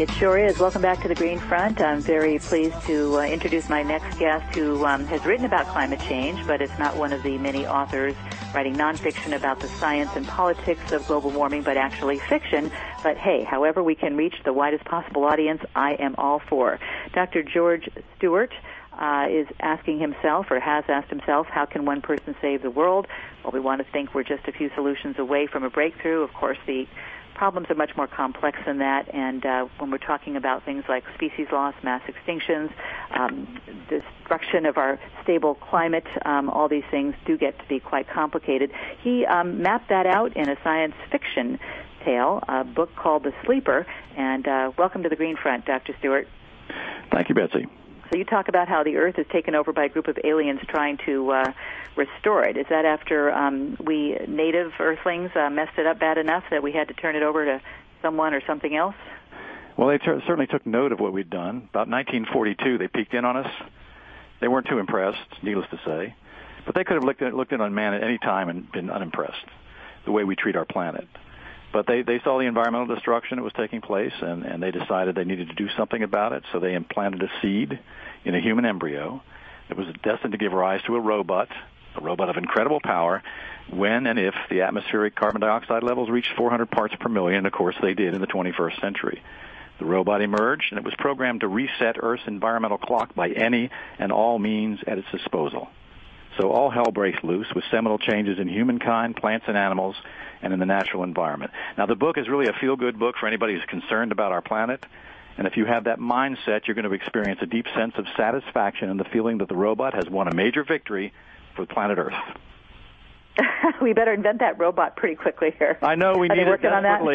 It sure is. Welcome back to the Green Front. I'm very pleased to introduce my next guest who has written about climate change, but is not one of the many authors writing nonfiction about the science and politics of global warming, but actually fiction. But hey, however we can reach the widest possible audience, I am all for. Dr. George Stewart is asking himself, or has asked himself, how can one person save the world? Well, we want to think we're just a few solutions away from a breakthrough. Of course, the problems are much more complex than that, and when we're talking about things like species loss, mass extinctions, destruction of our stable climate, all these things do get to be quite complicated. He mapped that out in a science fiction tale, a book called The Sleeper, and welcome to the Green Front, Dr. Stewart. Thank you, Betsy. So you talk about how the Earth is taken over by a group of aliens trying to restore it. Is that after we native Earthlings messed it up bad enough that we had to turn it over to someone or something else? Well, they certainly took note of what we'd done. About 1942, they peeked in on us. They weren't too impressed, needless to say. But they could have looked in on man at any time and been unimpressed, the way we treat our planet. But they saw the environmental destruction that was taking place, and they decided they needed to do something about it, so they implanted a seed in a human embryo that was destined to give rise to a robot of incredible power, when and if the atmospheric carbon dioxide levels reached 400 parts per million, and of course they did in the 21st century. The robot emerged, and it was programmed to reset Earth's environmental clock by any and all means at its disposal. So all hell breaks loose with seminal changes in humankind, plants and animals, and in the natural environment. Now, the book is really a feel-good book for anybody who's concerned about our planet. And if you have that mindset, you're going to experience a deep sense of satisfaction in the feeling that the robot has won a major victory for planet Earth. We better invent that robot pretty quickly here. I know, we need it desperately.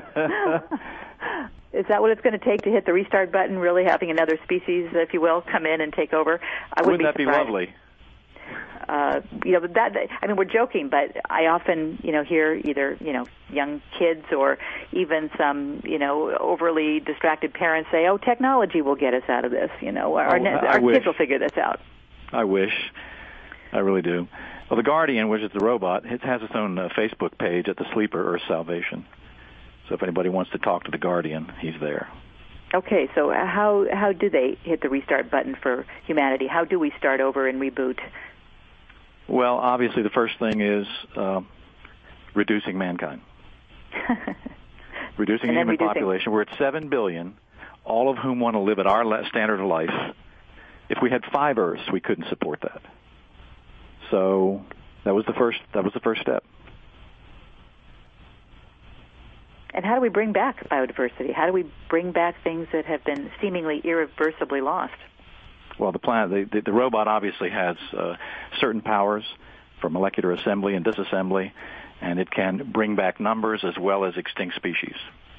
Is that what it's going to take to hit the restart button, really having another species, if you will, come in and take over? Wouldn't that be lovely? We're joking, but I often, hear either, young kids or even some, overly distracted parents say, oh, technology will get us out of this, our kids will figure this out. I wish. I really do. Well, The Guardian, which is the robot, it has its own Facebook page at The Sleeper, Earth Salvation. So if anybody wants to talk to The Guardian, he's there. Okay, so how do they hit the restart button for humanity? How do we start over and reboot? Well, obviously the first thing is reducing mankind. Reducing the human population. We're at 7 billion, all of whom want to live at our standard of life. If we had 5 Earths, we couldn't support that. So that was the first step. And how do we bring back biodiversity? How do we bring back things that have been seemingly irreversibly lost? Well, the robot obviously has certain powers for molecular assembly and disassembly, and it can bring back numbers as well as extinct species.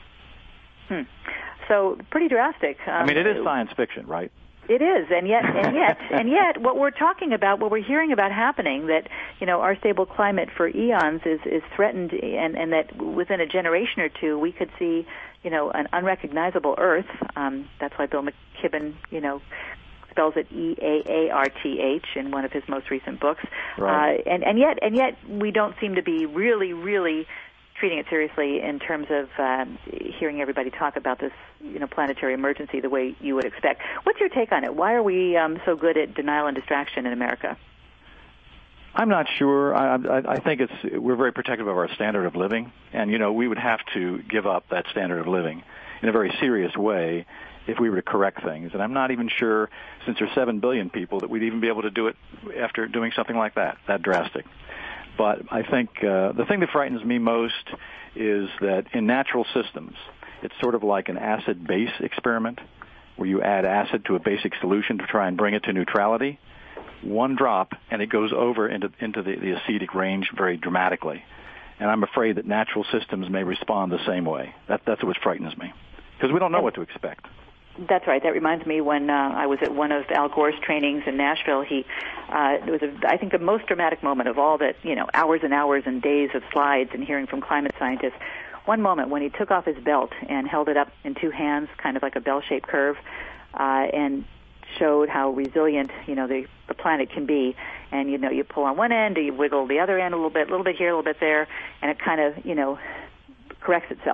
So pretty drastic. It is science fiction, right? It is, and yet, what we're talking about, what we're hearing about happening, that our stable climate for eons is threatened, and that within a generation or two we could see, an unrecognizable Earth. That's why Bill McKibben, spells it EAARTH in one of his most recent books. Right. And yet we don't seem to be really treating it seriously in terms of hearing everybody talk about this, planetary emergency the way you would expect. What's your take on it? Why are we so good at denial and distraction in America? I'm not sure. I think we're very protective of our standard of living, and we would have to give up that standard of living in a very serious way if we were to correct things. And I'm not even sure, since there's 7 billion people, that we'd even be able to do it after doing something like that drastic. But I think the thing that frightens me most is that in natural systems, it's sort of like an acid-base experiment where you add acid to a basic solution to try and bring it to neutrality. One drop, and it goes over into the acidic range very dramatically. And I'm afraid that natural systems may respond the same way. That's what frightens me, because we don't know what to expect. That's right. That reminds me when I was at one of Al Gore's trainings in Nashville. It was, I think, the most dramatic moment of all that, hours and hours and days of slides and hearing from climate scientists. One moment when he took off his belt and held it up in 2 hands, kind of like a bell-shaped curve, and showed how resilient, the planet can be. And, you pull on one end, you wiggle the other end a little bit here, a little bit there, and it kind of, corrects itself.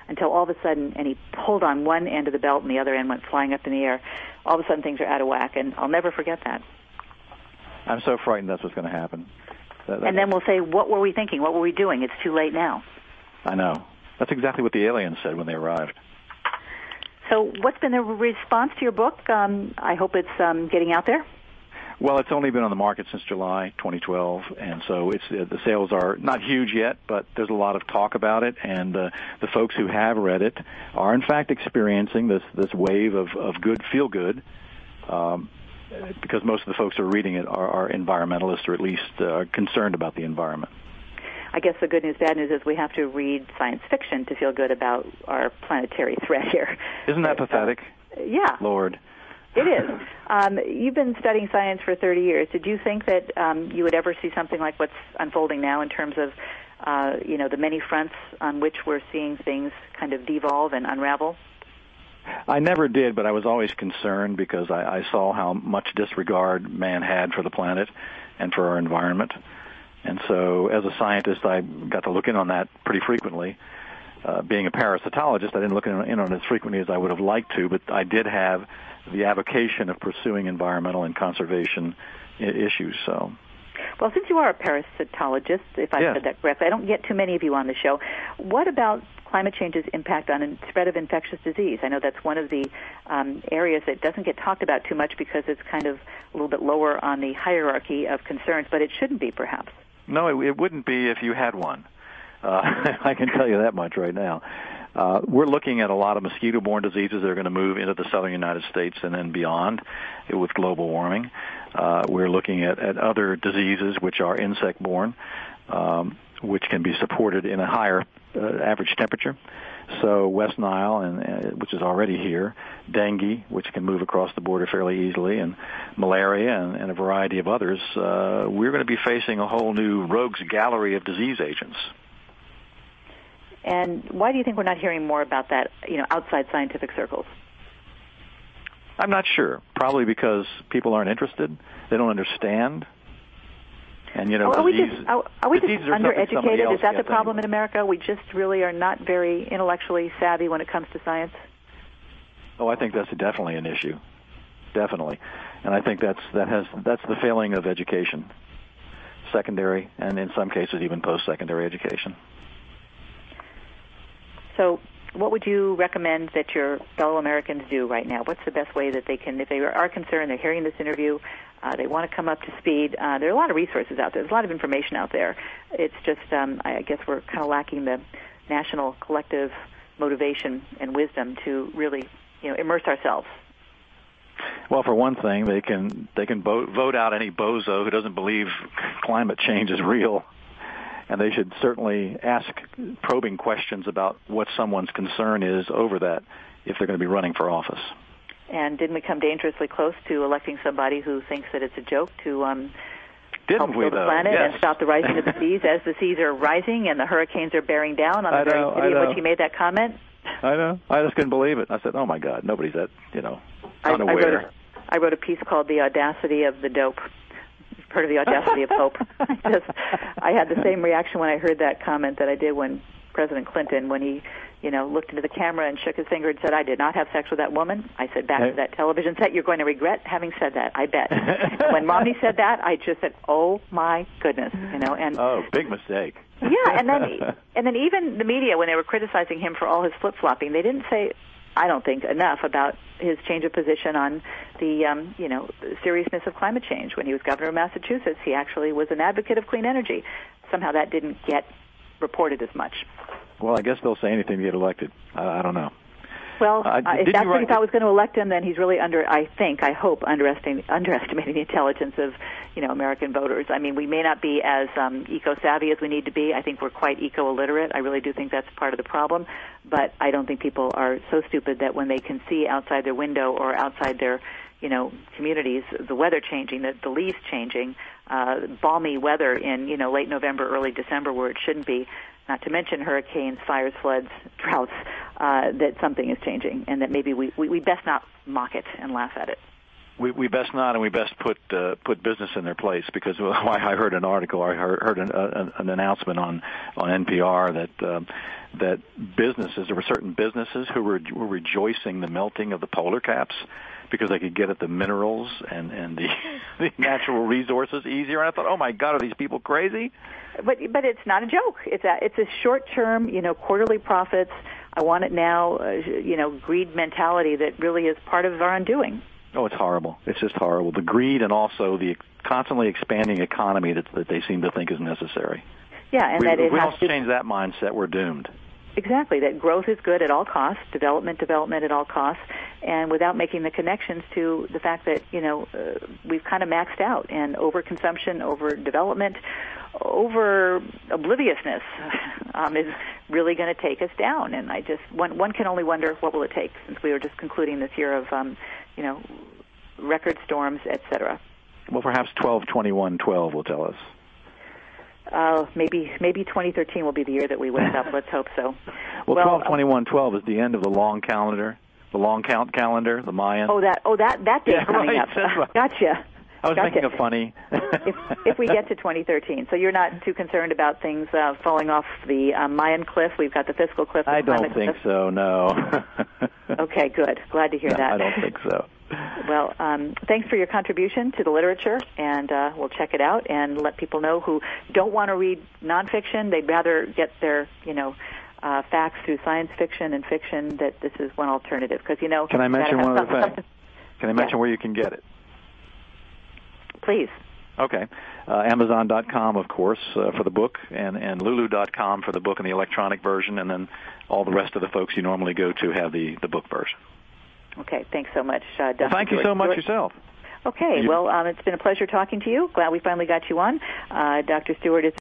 until all of a sudden, and he pulled on one end of the belt and the other end went flying up in the air. All of a sudden things are out of whack, and I'll never forget that. I'm so frightened that's what's going to happen. And then we'll say, what were we thinking? What were we doing? It's too late now. I know. That's exactly what the aliens said when they arrived. So what's been the response to your book? I hope it's getting out there. Well, it's only been on the market since July 2012, and so the sales are not huge yet, but there's a lot of talk about it, and the folks who have read it are in fact experiencing this wave of good, feel good, because most of the folks who are reading it are environmentalists, or at least concerned about the environment. I guess the good news, bad news is we have to read science fiction to feel good about our planetary threat here. Isn't that pathetic? Yeah. Lord. It is. You've been studying science for 30 years. Did you think that you would ever see something like what's unfolding now in terms of, the many fronts on which we're seeing things kind of devolve and unravel? I never did, but I was always concerned because I saw how much disregard man had for the planet and for our environment. And so as a scientist, I got to look in on that pretty frequently. Being a parasitologist, I didn't look in on it as frequently as I would have liked to, but I did have the avocation of pursuing environmental and conservation issues. So, well, since you are a parasitologist, if I said that correctly, I don't get too many of you on the show. What about climate change's impact on the spread of infectious disease? I know that's one of the areas that doesn't get talked about too much because it's kind of a little bit lower on the hierarchy of concerns, but it shouldn't be, perhaps. No, it wouldn't be if you had one. I can tell you that much right now. We're looking at a lot of mosquito-borne diseases that are going to move into the southern United States and then beyond with global warming. We're looking at other diseases which are insect-borne, which can be supported in a higher average temperature. So West Nile, which is already here, dengue, which can move across the border fairly easily, and malaria and a variety of others. We're going to be facing a whole new rogues gallery of disease agents. And why do you think we're not hearing more about that, outside scientific circles? I'm not sure. Probably because people aren't interested. They don't understand. And, are we just undereducated? Is that the problem in America? We just really are not very intellectually savvy when it comes to science? Oh, I think that's definitely an issue. Definitely. And I think that's the failing of education, secondary, and in some cases even post-secondary education. So what would you recommend that your fellow Americans do right now? What's the best way that they can, if they are concerned, they're hearing this interview, they want to come up to speed. There are a lot of resources out there. There's a lot of information out there. It's just, I guess we're kind of lacking the national collective motivation and wisdom to really, immerse ourselves. Well, for one thing, they can vote out any bozo who doesn't believe climate change is real. And they should certainly ask probing questions about what someone's concern is over that if they're going to be running for office. And didn't we come dangerously close to electing somebody who thinks that it's a joke to help heal the planet and stop the rising of the seas as the seas are rising and the hurricanes are bearing down on the very city in which he made that comment? I know. I just couldn't believe it. I said, oh, my God, nobody's that, unaware. I wrote a piece called The Audacity of the Dope. Heard of The Audacity of Hope. I had the same reaction when I heard that comment that I did when President Clinton, when he, looked into the camera and shook his finger and said, I did not have sex with that woman. I said, back to that television set, you're going to regret having said that, I bet. When Romney said that, I just said, oh, my goodness, and oh, big mistake. Yeah, and then even the media, when they were criticizing him for all his flip-flopping, they didn't say, I don't think, enough about his change of position on the, seriousness of climate change. When he was governor of Massachusetts, he actually was an advocate of clean energy. Somehow that didn't get reported as much. Well, I guess they'll say anything to get elected. I don't know. Well, if that's what he thought was going to elect him, then he's really I hope, underestimating the intelligence of, American voters. I mean, we may not be as eco-savvy as we need to be. I think we're quite eco-illiterate. I really do think that's part of the problem. But I don't think people are so stupid that when they can see outside their window or outside their, communities, the weather changing, the leaves changing, balmy weather in, late November, early December where it shouldn't be, not to mention hurricanes, fires, floods, droughts, that something is changing and that maybe we best not mock it and laugh at it. We best not, and we best put business in their place, because I heard an article, I heard an announcement on NPR that businesses, there were certain businesses who were rejoicing the melting of the polar caps because they could get at the minerals and the natural resources easier. And I thought, oh my God, are these people crazy? But it's not a joke. It's a short-term, quarterly profits. I want it now, greed mentality that really is part of our undoing. Oh, it's horrible. It's just horrible. The greed and also the constantly expanding economy that they seem to think is necessary. Yeah, and that if we don't change that mindset, we're doomed. Exactly, that growth is good at all costs, development at all costs, and without making the connections to the fact that, we've kind of maxed out, and overconsumption, overdevelopment, over obliviousness is really going to take us down. And one can only wonder what will it take, since we were just concluding this year of, record storms, etc. Well, perhaps 12-21-12 will tell us. Maybe 2013 will be the year that we wake up. Let's hope so. Well, 12-21-12 is the end of the long calendar, the long count calendar, the Mayan. That day coming up. Gotcha. I was thinking of funny. if we get to 2013, so you're not too concerned about things falling off the Mayan cliff. We've got the fiscal cliff. I don't think so. No. Okay, good. Glad to hear that. I don't think so. Well, thanks for your contribution to the literature, and we'll check it out and let people know who don't want to read nonfiction. They'd rather get their, facts through science fiction and fiction, that this is one alternative. Because, Can I mention one other thing? Can I mention where you can get it? Please. Okay. Amazon.com, of course, for the book, and Lulu.com for the book and the electronic version, and then all the rest of the folks you normally go to have the book version. Okay, thanks so much, Dr. Well, thank you so much yourself. Okay, well, it's been a pleasure talking to you. Glad we finally got you on. Dr. Stewart, it's